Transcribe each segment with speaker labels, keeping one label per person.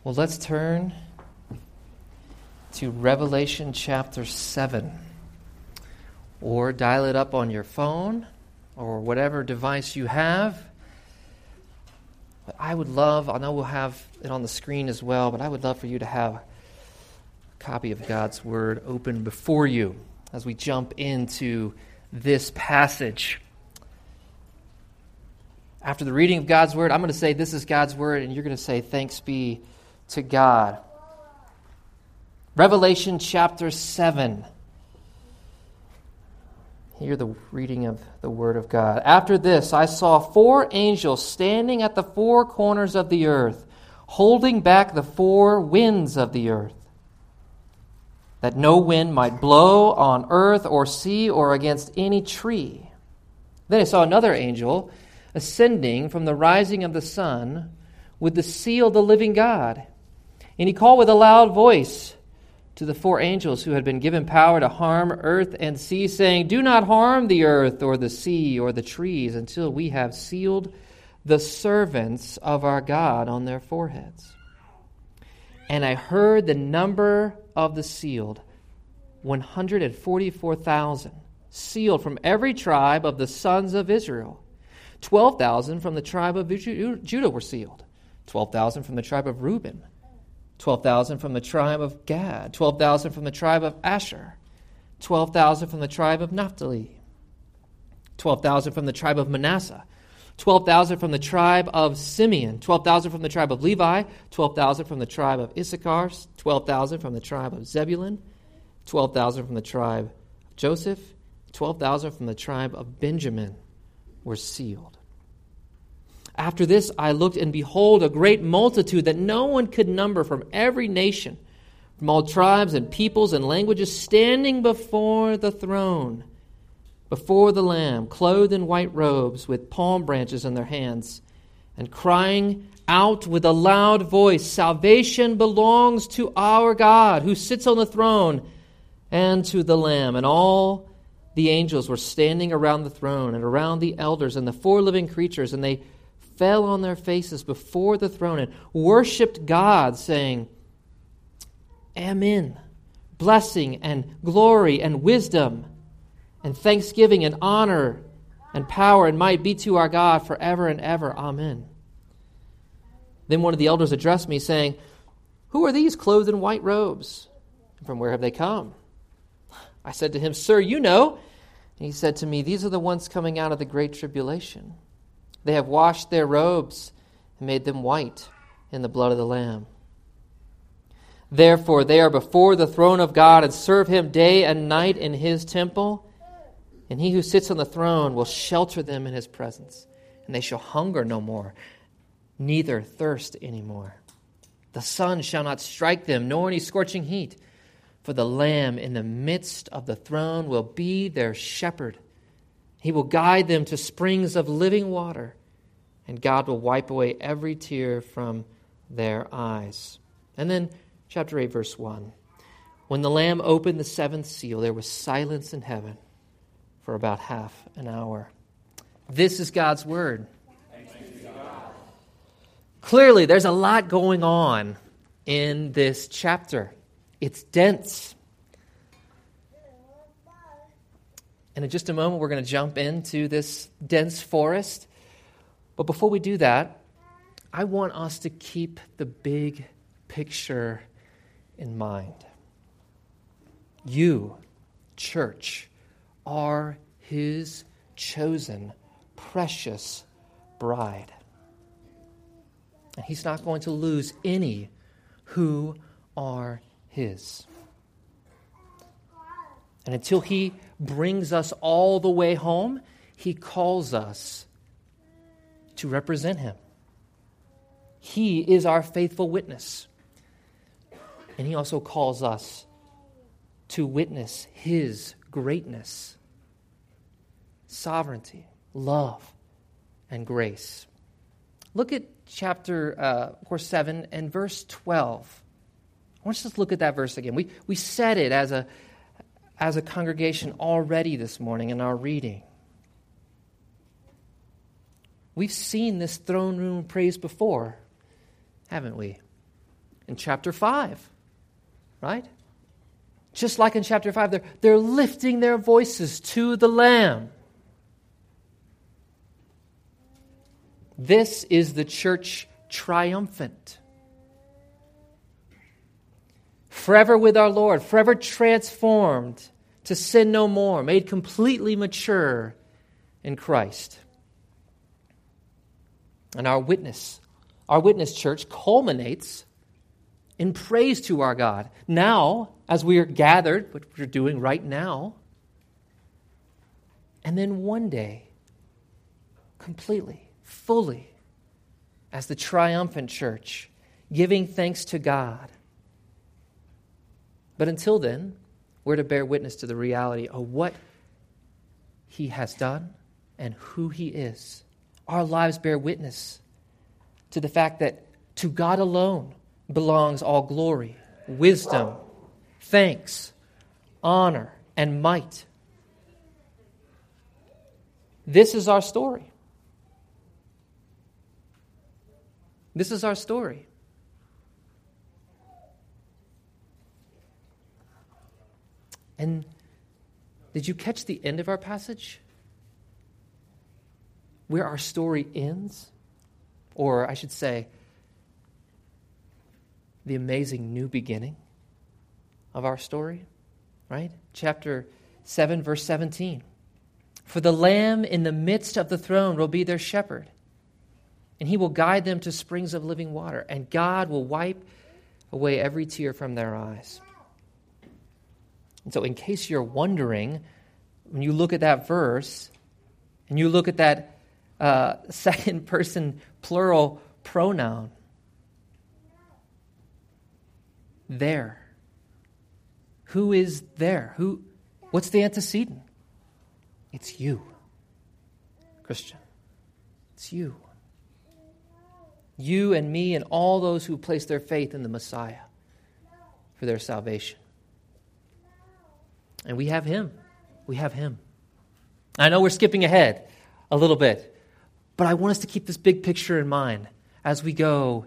Speaker 1: Well, let's turn to Revelation chapter 7. Or dial it up on your phone or whatever device you have. But I know we'll have it on the screen as well, but I would love for you to have a copy of God's Word open before you as we jump into this passage. After the reading of God's Word, I'm going to say, this is God's Word, and you're going to say, thanks be to God. Revelation chapter 7. Hear the reading of the Word of God. After this, I saw 4 angels standing at the 4 corners of the earth, holding back the 4 winds of the earth, that no wind might blow on earth or sea or against any tree. Then I saw another angel ascending from the rising of the sun with the seal of the living God. And he called with a loud voice to the 4 angels who had been given power to harm earth and sea, saying, "Do not harm the earth or the sea or the trees until we have sealed the servants of our God on their foreheads." And I heard the number of the sealed, 144,000, sealed from every tribe of the sons of Israel. 12,000 from the tribe of Judah were sealed. 12,000 from the tribe of Reuben. 12,000 from the tribe of Gad, 12,000 from the tribe of Asher, 12,000 from the tribe of Naphtali, 12,000 from the tribe of Manasseh, 12,000 from the tribe of Simeon, 12,000 from the tribe of Levi, 12,000 from the tribe of Issachar, 12,000 from the tribe of Zebulun, 12,000 from the tribe of Joseph, 12,000 from the tribe of Benjamin were sealed. After this I looked, and behold, a great multitude that no one could number, from every nation, from all tribes and peoples and languages, standing before the throne, before the Lamb, clothed in white robes, with palm branches in their hands, and crying out with a loud voice, "Salvation belongs to our God, who sits on the throne, and to the Lamb." And all the angels were standing around the throne, and around the elders and the 4 living creatures, and they fell on their faces before the throne and worshipped God, saying, "Amen. Blessing and glory and wisdom and thanksgiving and honor and power and might be to our God forever and ever. Amen." Then one of the elders addressed me, saying, "Who are these clothed in white robes? And from where have they come?" I said to him, "Sir, you know." And he said to me, "These are the ones coming out of the great tribulation. They have washed their robes and made them white in the blood of the Lamb. Therefore they are before the throne of God and serve him day and night in his temple. And he who sits on the throne will shelter them in his presence. And they shall hunger no more, neither thirst any more. The sun shall not strike them, nor any scorching heat. For the Lamb in the midst of the throne will be their shepherd. He will guide them to springs of living water, and God will wipe away every tear from their eyes." And then chapter 8, verse 1. When the Lamb opened the 7th seal, there was silence in heaven for about half an hour. This is God's Word.
Speaker 2: Thanks be to God.
Speaker 1: Clearly, there's a lot going on in this chapter. It's dense. And in just a moment, we're going to jump into this dense forest. But before we do that, I want us to keep the big picture in mind. You, church, are his chosen, precious bride. And he's not going to lose any who are his. And until he brings us all the way home, he calls us to represent him. He is our faithful witness. And he also calls us to witness his greatness, sovereignty, love, and grace. Look at chapter 7 and verse 12. I want us to just look at that verse again. We said it as a congregation already this morning in our reading. We've seen this throne room praise before, haven't we? in chapter 5, right? Just like in chapter 5, they're lifting their voices to the Lamb. This is the church triumphant. Forever with our Lord, forever transformed to sin no more, made completely mature in Christ. And our witness church culminates in praise to our God. Now, as we are gathered, what we're doing right now, and then one day, completely, fully, as the triumphant church, giving thanks to God. But until then, we're to bear witness to the reality of what He has done and who He is. Our lives bear witness to the fact that to God alone belongs all glory, wisdom, thanks, honor, and might. This is our story. This is our story. And did you catch the end of our passage? Where our story ends? Or I should say, the amazing new beginning of our story, right? Chapter 7, verse 17. For the Lamb in the midst of the throne will be their shepherd, and He will guide them to springs of living water, and God will wipe away every tear from their eyes. And so in case you're wondering, when you look at that verse, and you look at that second person plural pronoun, there. Who is there? What's the antecedent? It's you, Christian. It's you. You and me and all those who place their faith in the Messiah for their salvation. And we have Him. We have Him. I know we're skipping ahead a little bit, but I want us to keep this big picture in mind as we go,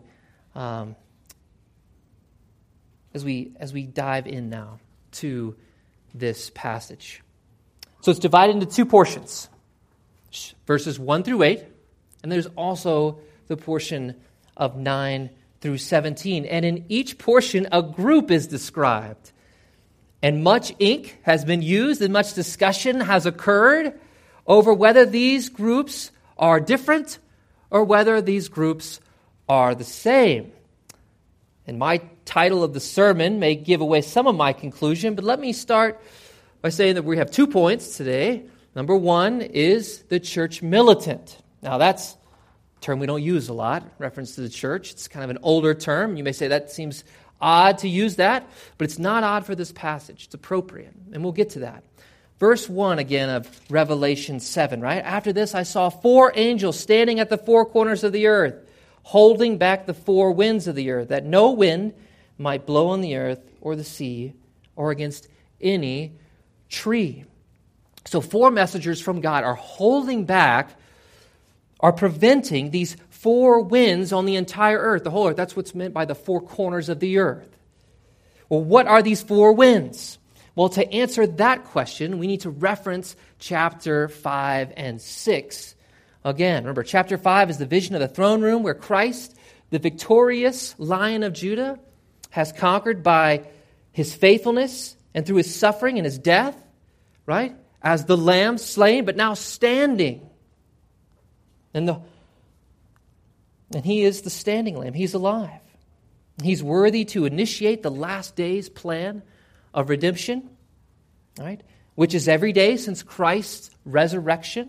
Speaker 1: as we dive in now to this passage. So it's divided into two portions, verses 1 through 8, and there's also the portion of 9 through 17. And in each portion, a group is described. And much ink has been used and much discussion has occurred over whether these groups are different or whether these groups are the same. And my title of the sermon may give away some of my conclusion, but let me start by saying that we have 2 points today. Number 1 is the church militant. Now that's a term we don't use a lot, reference to the church. It's kind of an older term. You may say that seems odd to use that, but it's not odd for this passage. It's appropriate, and we'll get to that. Verse 1 again of Revelation 7, right? After this I saw 4 angels standing at the 4 corners of the earth, holding back the 4 winds of the earth, that no wind might blow on the earth or the sea or against any tree. So 4 messengers from God are holding back, are preventing these 4 winds on the entire earth, the whole earth. That's what's meant by the 4 corners of the earth. Well, what are these 4 winds? Well, to answer that question, we need to reference chapter 5 and 6. Again, remember, chapter 5 is the vision of the throne room where Christ, the victorious Lion of Judah, has conquered by His faithfulness and through His suffering and His death, right? As the Lamb slain, but now standing. And He is the standing Lamb. He's alive. He's worthy to initiate the last days plan of redemption, right? Which is every day since Christ's resurrection.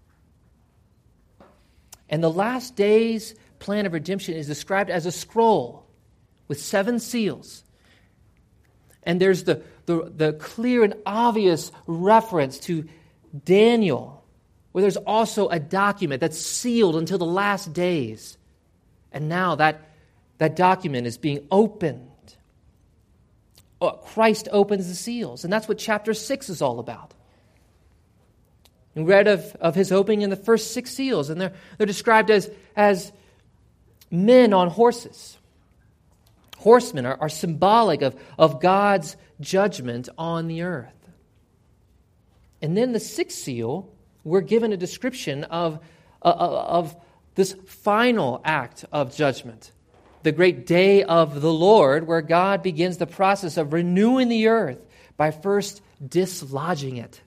Speaker 1: And the last days plan of redemption is described as a scroll with 7 seals. And there's the clear and obvious reference to Daniel, where there's also a document that's sealed until the last days. And now that document is being opened. Christ opens the seals, and that's what chapter 6 is all about. We read of His opening in the first 6 seals, and they're described as men on horses, horsemen are symbolic of God's judgment on the earth. And then the sixth seal, we're given a description of this final act of judgment, the great day of the Lord, where God begins the process of renewing the earth by first dislodging it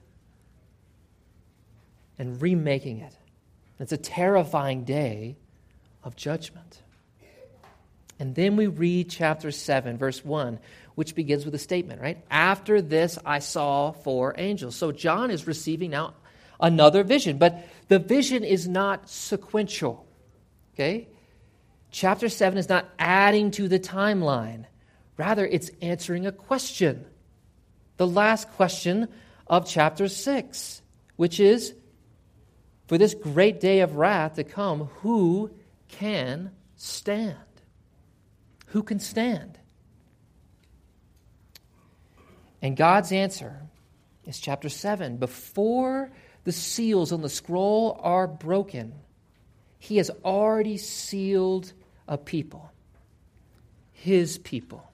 Speaker 1: and remaking it. It's a terrifying day of judgment. And then we read chapter 7, verse 1, which begins with a statement, right? After this I saw 4 angels. So John is receiving now another vision, but the vision is not sequential, okay? Chapter 7 is not adding to the timeline. Rather, it's answering a question. The last question of chapter 6, which is, for this great day of wrath to come, who can stand? Who can stand? And God's answer is chapter 7. Before the seals on the scroll are broken, He has already sealed a people, His people.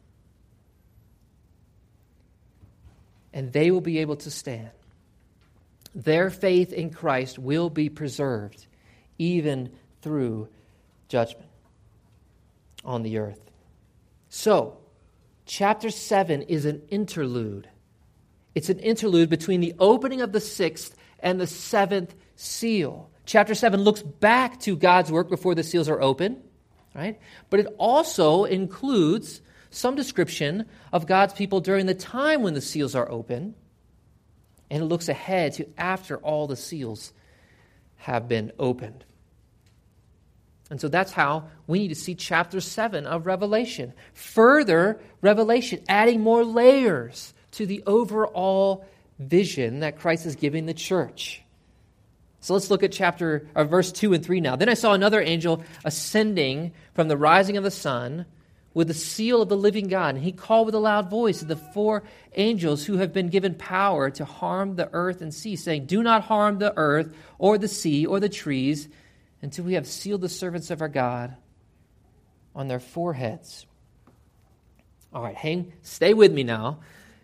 Speaker 1: And they will be able to stand. Their faith in Christ will be preserved even through judgment on the earth. So, chapter 7 is an interlude. It's an interlude between the opening of the 6th and the 7th seal. Chapter 7 looks back to God's work before the seals are open, right? But it also includes some description of God's people during the time when the seals are open, and it looks ahead to after all the seals have been opened. And so that's how we need to see chapter 7 of Revelation. Further revelation, adding more layers to the overall vision that Christ is giving the church. So let's look at verse 2 and 3 now. Then I saw another angel ascending from the rising of the sun with the seal of the living God. And he called with a loud voice to the 4 angels who have been given power to harm the earth and sea, saying, do not harm the earth or the sea or the trees until we have sealed the servants of our God on their foreheads. All right, stay with me now.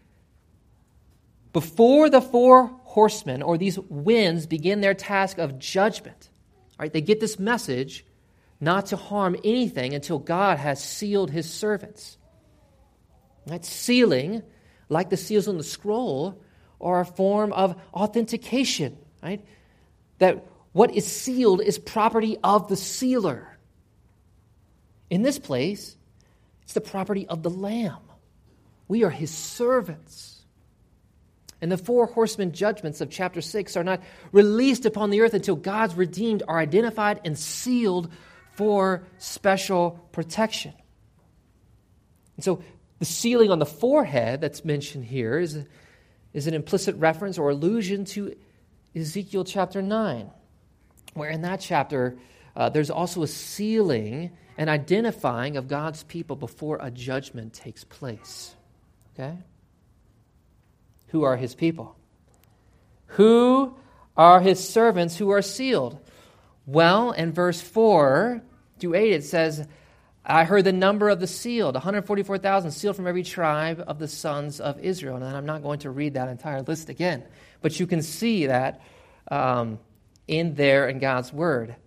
Speaker 1: Before the 4 horsemen or these winds begin their task of judgment, all right, they get this message not to harm anything until God has sealed His servants. That sealing, like the seals on the scroll, are a form of authentication, right? That what is sealed is property of the sealer. In this place, it's the property of the Lamb. We are His servants. And the 4 horsemen judgments of chapter 6 are not released upon the earth until God's redeemed are identified and sealed for special protection. And so the sealing on the forehead that's mentioned here is an implicit reference or allusion to Ezekiel chapter 9. Where in that chapter, there's also a sealing and identifying of God's people before a judgment takes place. Okay? Who are His people? Who are His servants who are sealed? Well, in verse 4 through 8, it says, I heard the number of the sealed, 144,000 sealed from every tribe of the sons of Israel. And I'm not going to read that entire list again, but you can see that in there in God's Word.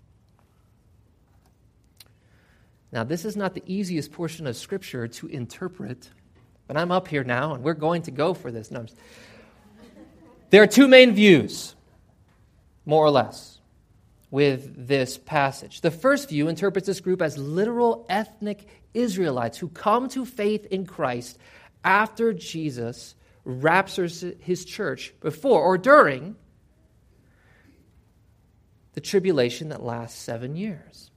Speaker 1: Now, this is not the easiest portion of Scripture to interpret, but I'm up here now, and we're going to go for this. There are 2 main views, more or less, with this passage. The first view interprets this group as literal ethnic Israelites who come to faith in Christ after Jesus raptures His church before or during the tribulation that lasts 7 years.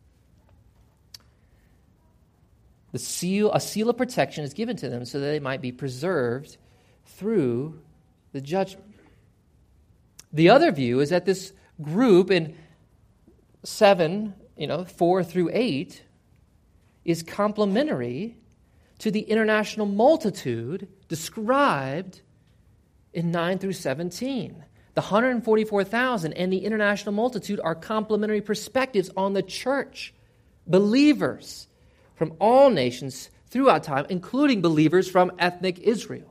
Speaker 1: A seal of protection is given to them so that they might be preserved through the judgment. The other view is that this group in 7, 4 through 8, is complementary to the international multitude described in 9 through 17. The 144,000 and the international multitude are complementary perspectives on the church, believers, from all nations throughout time, including believers from ethnic Israel.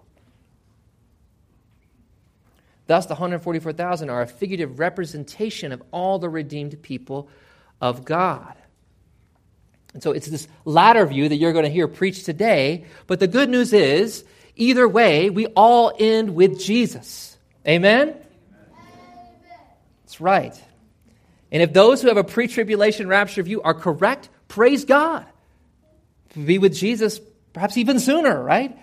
Speaker 1: Thus, the 144,000 are a figurative representation of all the redeemed people of God. And so it's this latter view that you're going to hear preached today, but the good news is, either way, we all end with Jesus. Amen? That's right. And if those who have a pre-tribulation rapture view are correct, praise God. Be with Jesus perhaps even sooner, right?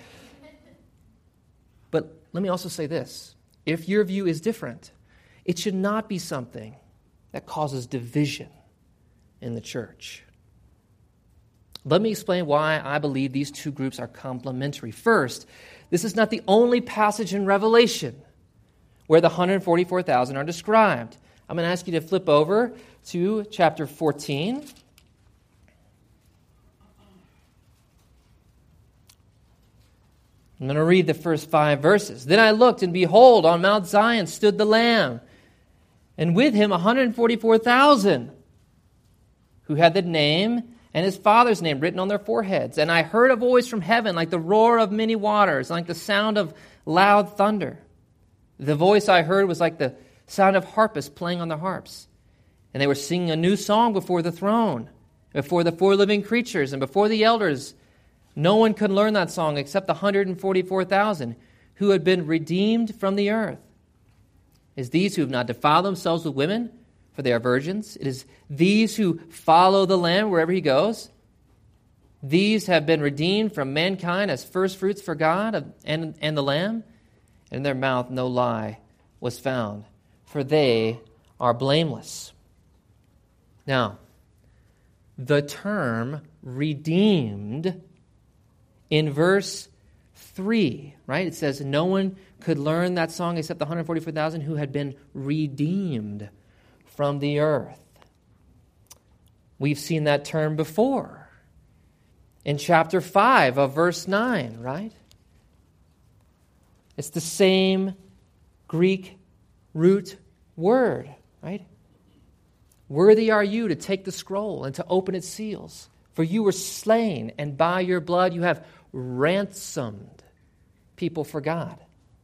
Speaker 1: But let me also say this. If your view is different, it should not be something that causes division in the church. Let me explain why I believe these two groups are complementary. First, this is not the only passage in Revelation where the 144,000 are described. I'm going to ask you to flip over to chapter 14. I'm going to read the first 5 verses. Then I looked, and behold, on Mount Zion stood the Lamb, and with him 144,000, who had the name and his Father's name written on their foreheads. And I heard a voice from heaven like the roar of many waters, like the sound of loud thunder. The voice I heard was like the sound of harpists playing on their harps. And they were singing a new song before the throne, before the 4 living creatures, and before the elders. No one could learn that song except the 144,000 who had been redeemed from the earth. It is these who have not defiled themselves with women, for they are virgins. It is these who follow the Lamb wherever he goes. These have been redeemed from mankind as firstfruits for God and the Lamb. And in their mouth no lie was found, for they are blameless. Now, the term redeemed in verse 3, right? It says, no one could learn that song except the 144,000 who had been redeemed from the earth. We've seen that term before in chapter 5 of verse 9, right? It's the same Greek root word, right? Worthy are you to take the scroll and to open its seals, for you were slain, and by your blood you have ransomed people for God.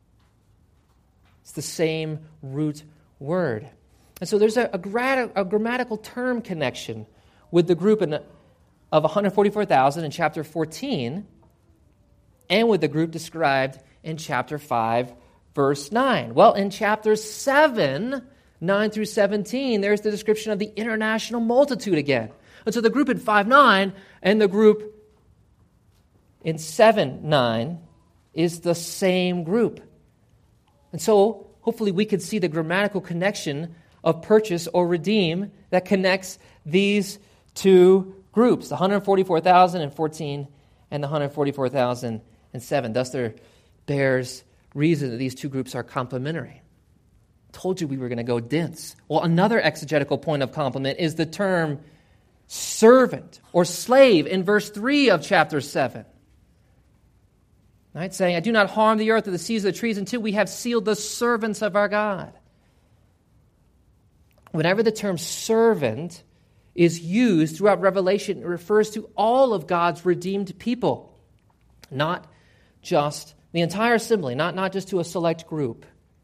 Speaker 1: It's the same root word. And so there's a grammatical term connection with the group of 144,000 in chapter 14 and with the group described in chapter 5, verse 9. Well, in chapter 7, 9 through 17, there's the description of the international multitude again. And so the group in 5:9 and the group in 7:9 is the same group. And so hopefully we can see the grammatical connection of purchase or redeem that connects these two groups, the 144,000 in 14 and the 144,000 in 7. Thus there bears reason that these two groups are complementary. Told you we were going to go dense. Well, another exegetical point of complement is the term servant or slave in verse 3 of chapter 7. Right? Saying, I do not harm the earth or the seas or the trees until we have sealed the servants of our God. Whenever the term servant is used throughout Revelation, it refers to all of God's redeemed people, not just the entire assembly, not just to a select group.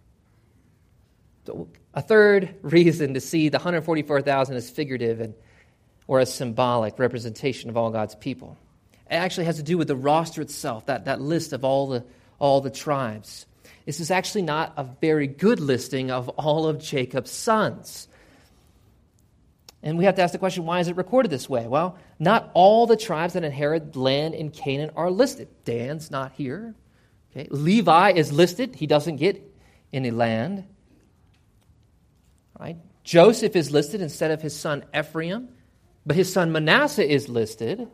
Speaker 1: So a third reason to see the 144,000 as figurative or a symbolic representation of all God's people. It actually has to do with the roster itself, that list of all the tribes. This is actually not a very good listing of all of Jacob's sons. And we have to ask the question, why is it recorded this way? Well, not all the tribes that inherit land in Canaan are listed. Dan's not here. Okay. Levi is listed. He doesn't get any land. Right? Joseph is listed instead of his son Ephraim, but his son Manasseh is listed.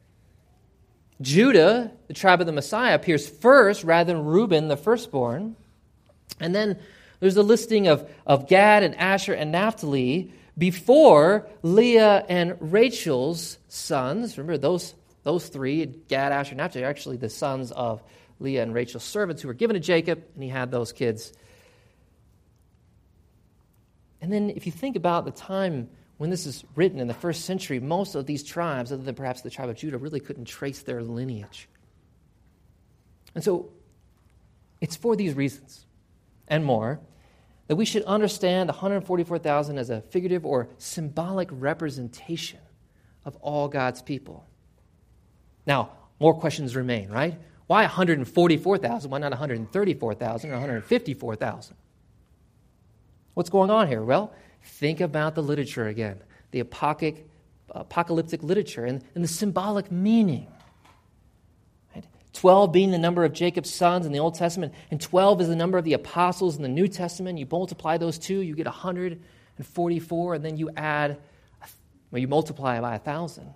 Speaker 1: Judah, the tribe of the Messiah, appears first rather than Reuben, the firstborn. And then there's the listing of Gad and Asher and Naphtali before Leah and Rachel's sons. Remember, those three, Gad, Asher, and Naphtali, are actually the sons of Leah and Rachel's servants who were given to Jacob, and he had those kids. And then if you think about the time when this is written in the first century, most of these tribes, other than perhaps the tribe of Judah, really couldn't trace their lineage. And so it's for these reasons and more that we should understand the 144,000 as a figurative or symbolic representation of all God's people. Now, more questions remain, right? Why 144,000? Why not 134,000 or 154,000? What's going on here? Well, think about the literature again, the apocalyptic literature and the symbolic meaning. Right? 12 being the number of Jacob's sons in the Old Testament, and 12 is the number of the apostles in the New Testament. You multiply those two, you get 144, and then you add, you multiply by 1,000.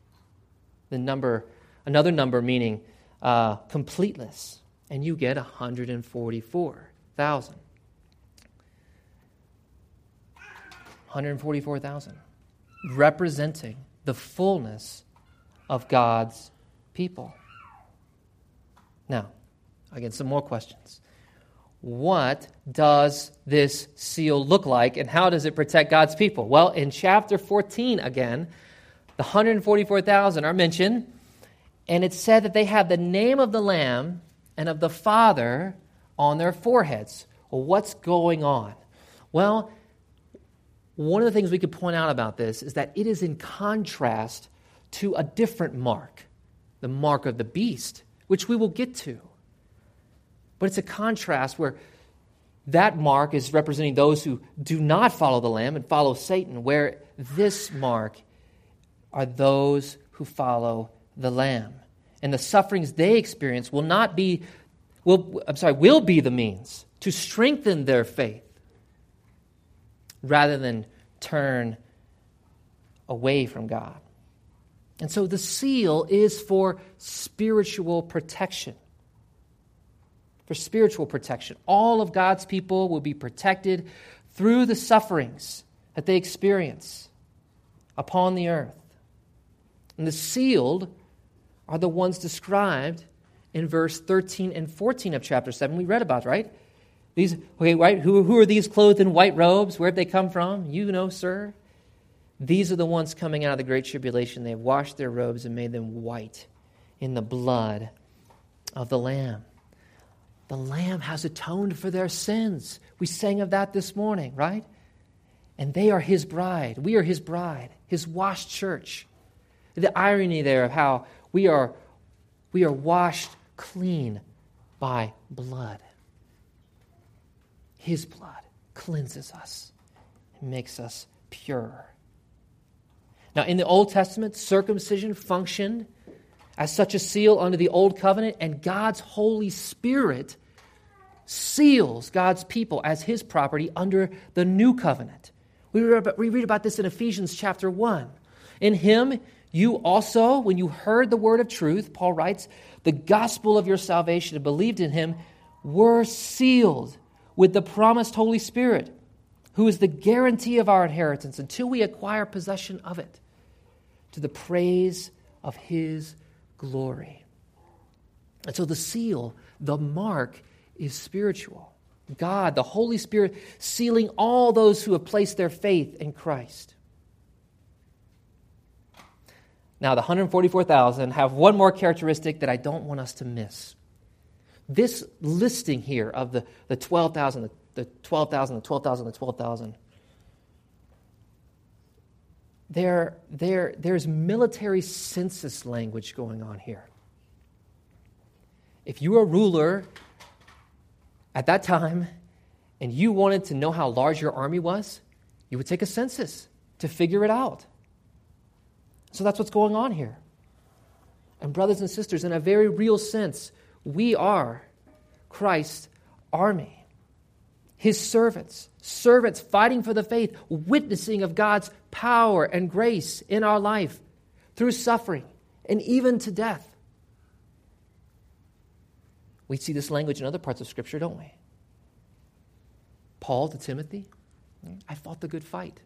Speaker 1: Another number meaning completeness, and you get 144,000. 144,000, representing the fullness of God's people. Now, again, some more questions. What does this seal look like, and how does it protect God's people? Well, in chapter 14, again, the 144,000 are mentioned, and it's said that they have the name of the Lamb and of the Father on their foreheads. Well, what's going on? Well, one of the things we could point out about this is that it is in contrast to a different mark, the mark of the beast, which we will get to. But it's a contrast where that mark is representing those who do not follow the Lamb and follow Satan, where this mark are those who follow the Lamb. And the sufferings they experience will be the means to strengthen their faith rather than turn away from God. And so the seal is for spiritual protection. For spiritual protection. All of God's people will be protected through the sufferings that they experience upon the earth. And the sealed are the ones described in verse 13 and 14 of chapter 7 we read about, right? Right? Who are these clothed in white robes? Where have they come from? You know, sir. These are the ones coming out of the great tribulation. They have washed their robes and made them white in the blood of the Lamb. The Lamb has atoned for their sins. We sang of that this morning, right? And they are His bride. We are His bride, His washed church. The irony there of how we are washed clean by blood. His blood cleanses us and makes us pure. Now, in the Old Testament, circumcision functioned as such a seal under the Old Covenant, and God's Holy Spirit seals God's people as His property under the New Covenant. We read about this in Ephesians chapter 1. In Him, you also, when you heard the word of truth, Paul writes, the gospel of your salvation and believed in Him, were sealed with the promised Holy Spirit, who is the guarantee of our inheritance until we acquire possession of it, to the praise of His glory. And so the seal, the mark, is spiritual. God, the Holy Spirit, sealing all those who have placed their faith in Christ. Now, the 144,000 have one more characteristic that I don't want us to miss. This listing here of the 12,000, the 12,000, the 12,000, the 12,000, there's military census language going on here. If you were a ruler at that time and you wanted to know how large your army was, you would take a census to figure it out. So that's what's going on here. And brothers and sisters, in a very real sense, we are Christ's army, His servants fighting for the faith, witnessing of God's power and grace in our life through suffering and even to death. We see this language in other parts of Scripture, don't we? Paul to Timothy, I fought the good fight.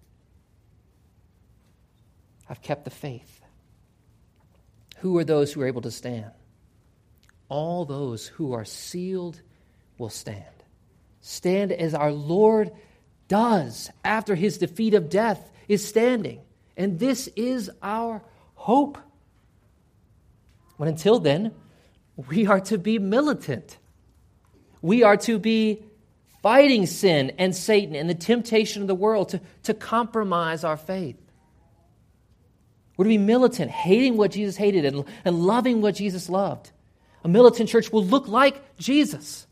Speaker 1: I've kept the faith. Who are those who are able to stand? All those who are sealed will stand. Stand as our Lord does after His defeat of death is standing. And this is our hope. But until then, we are to be militant. We are to be fighting sin and Satan and the temptation of the world to compromise our faith. We're to be militant, hating what Jesus hated and loving what Jesus loved. A militant church will look like Jesus.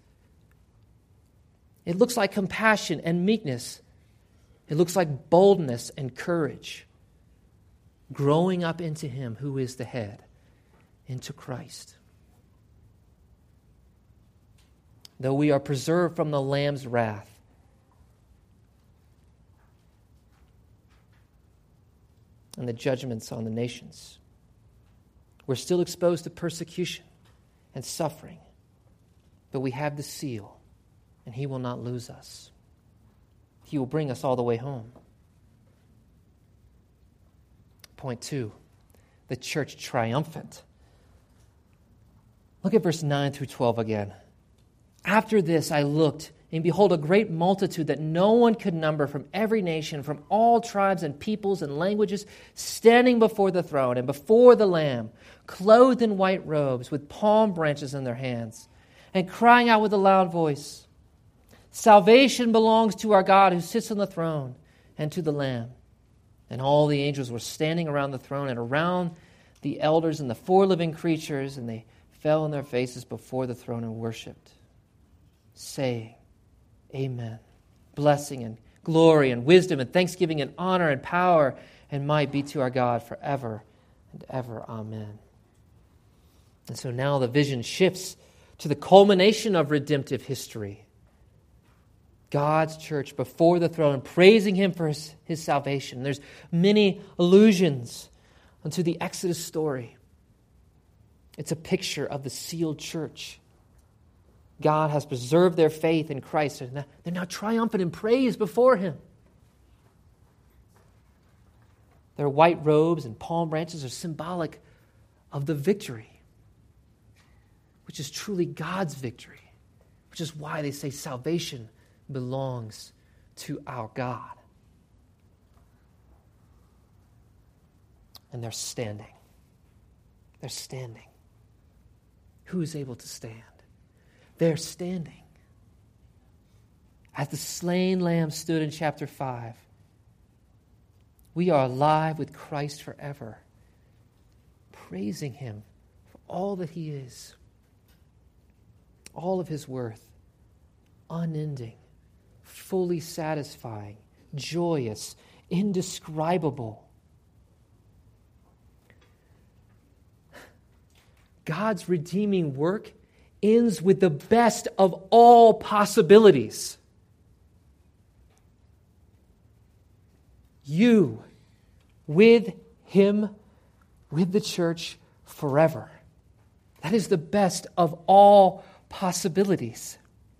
Speaker 1: It looks like compassion and meekness. It looks like boldness and courage. Growing up into Him who is the head, into Christ. Though we are preserved from the Lamb's wrath, and the judgments on the nations, we're still exposed to persecution and suffering, but we have the seal, and He will not lose us. He will bring us all the way home. Point 2, the church triumphant. Look at verse 9 through 12 again. After this I looked, and behold, a great multitude that no one could number, from every nation, from all tribes and peoples and languages, standing before the throne and before the Lamb, clothed in white robes, with palm branches in their hands, and crying out with a loud voice, "Salvation belongs to our God who sits on the throne and to the Lamb." And all the angels were standing around the throne and around the elders and the 4 living creatures, and they fell on their faces before the throne and worshipped, saying, Amen. Blessing and glory and wisdom and thanksgiving and honor and power and might be to our God forever and ever. Amen. And so now the vision shifts to the culmination of redemptive history. God's church before the throne, praising Him for His salvation. There's many allusions unto the Exodus story. It's a picture of the sealed church. God has preserved their faith in Christ, and they're now triumphant in praise before Him. Their white robes and palm branches are symbolic of the victory, which is truly God's victory, which is why they say salvation belongs to our God. And they're standing. They're standing. Who is able to stand? They're standing. As the slain lamb stood in chapter 5, we are alive with Christ forever, praising Him for all that He is, all of His worth, unending, fully satisfying, joyous, indescribable. God's redeeming work ends with the best of all possibilities. You, with Him, with the church, forever. That is the best of all possibilities.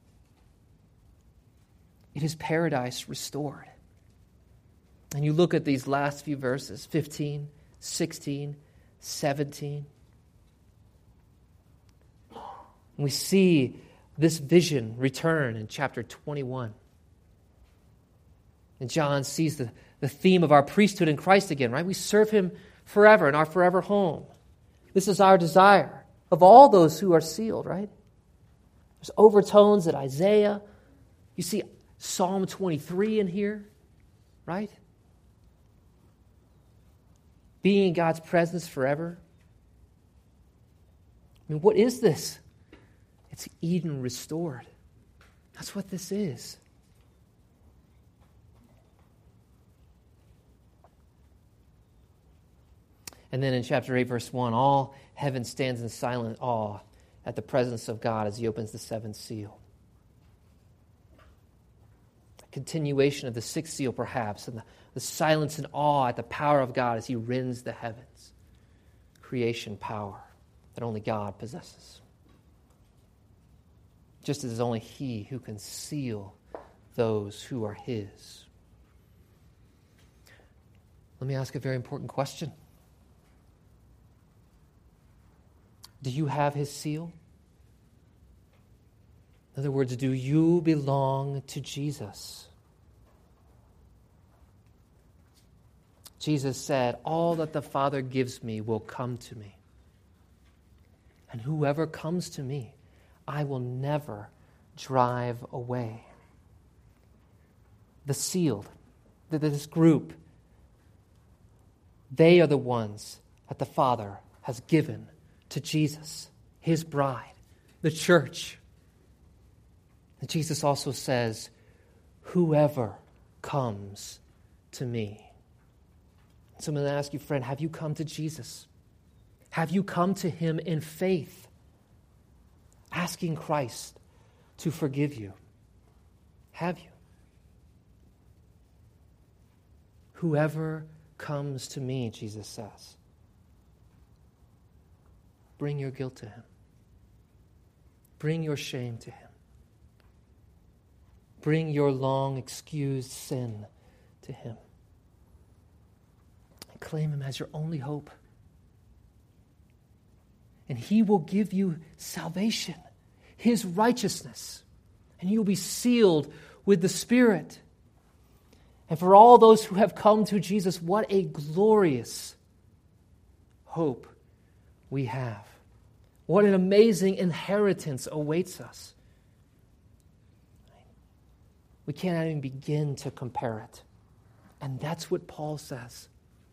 Speaker 1: It is paradise restored. And you look at these last few verses, 15, 16, 17. We see this vision return in chapter 21. And John sees the theme of our priesthood in Christ again, right? We serve Him forever in our forever home. This is our desire of all those who are sealed, right? There's overtones at Isaiah. You see Psalm 23 in here, right? Being in God's presence forever. I mean, what is this? It's Eden restored. That's what this is. And then in chapter 8, verse 1, all heaven stands in silent awe at the presence of God as He opens the 7th seal. A continuation of the 6th seal, perhaps, and the silence and awe at the power of God as He rends the heavens. Creation power that only God possesses. Just as only He who can seal those who are His. Let me ask a very important question. Do you have His seal? In other words, do you belong to Jesus? Jesus said, all that the Father gives me will come to me. And whoever comes to me, I will never drive away. The sealed, this group, they are the ones that the Father has given to Jesus, his bride, the church. And Jesus also says, whoever comes to me. So I'm going to ask you, friend, have you come to Jesus? Have you come to him in faith, asking Christ to forgive you? Have you? Whoever comes to me, Jesus says, bring your guilt to him. Bring your shame to him. Bring your long excused sin to him. And claim him as your only hope. And he will give you salvation, his righteousness, and you will be sealed with the Spirit. And for all those who have come to Jesus, what a glorious hope we have. What an amazing inheritance awaits us. We can't even begin to compare it. And that's what Paul says.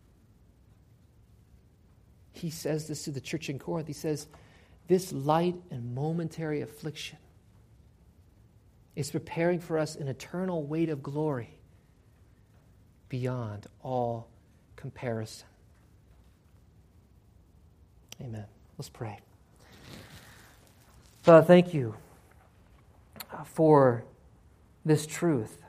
Speaker 1: He says this to the church in Corinth. He says, this light and momentary affliction is preparing for us an eternal weight of glory beyond all comparison. Amen. Let's pray. Father, thank you for this truth.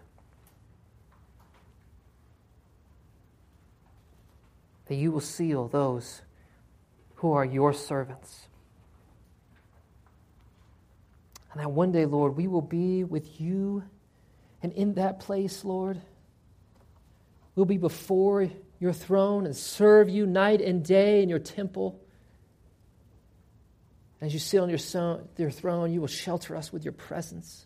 Speaker 1: That you will seal those who are your servants. And that one day, Lord, we will be with you. And in that place, Lord, we'll be before your throne and serve you night and day in your temple. As you sit on your throne, you will shelter us with your presence.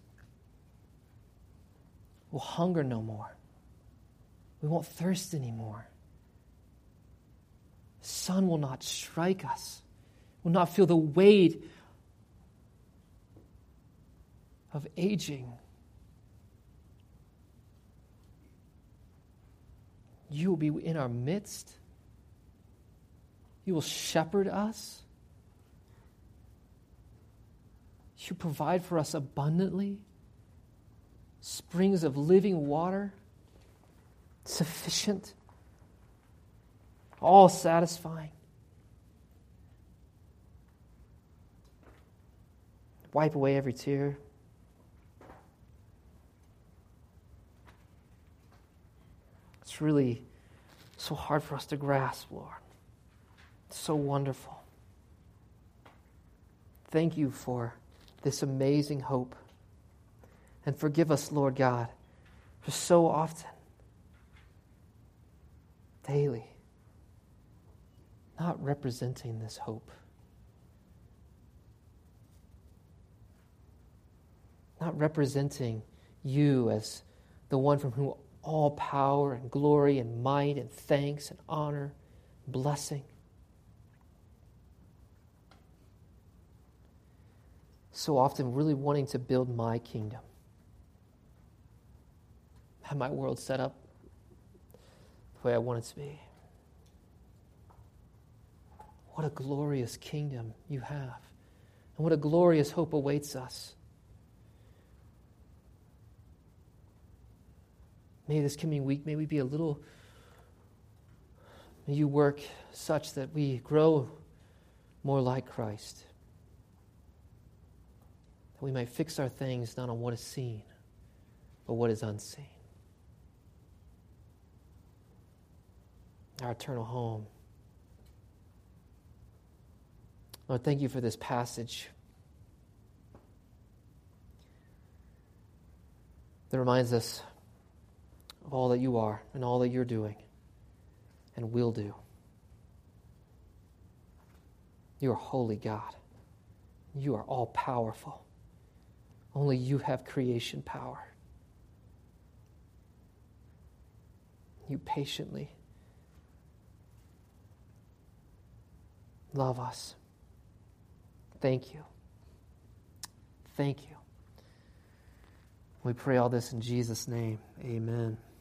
Speaker 1: We'll hunger no more. We won't thirst anymore. The sun will not strike us. We'll not feel the weight of aging. You will be in our midst. You will shepherd us. You provide for us abundantly. Springs of living water, sufficient, all satisfying. Wipe away every tear. It's really so hard for us to grasp, Lord. It's so wonderful. Thank you for this amazing hope. And forgive us, Lord God, for so often, daily, not representing this hope. Not representing you as the one from whom all power and glory and might and thanks and honor, blessing. So often really wanting to build my kingdom. Have my world set up the way I want it to be. What a glorious kingdom you have. And what a glorious hope awaits us. May this coming week, may we be may you work such that we grow more like Christ. That we might fix our things not on what is seen, but what is unseen. Our eternal home. Lord, thank you for this passage that reminds us of all that you are and all that you're doing and will do. You are holy God. You are all powerful. Only you have creation power. You patiently Love us. Thank you. Thank you. We pray all this in Jesus' name. Amen.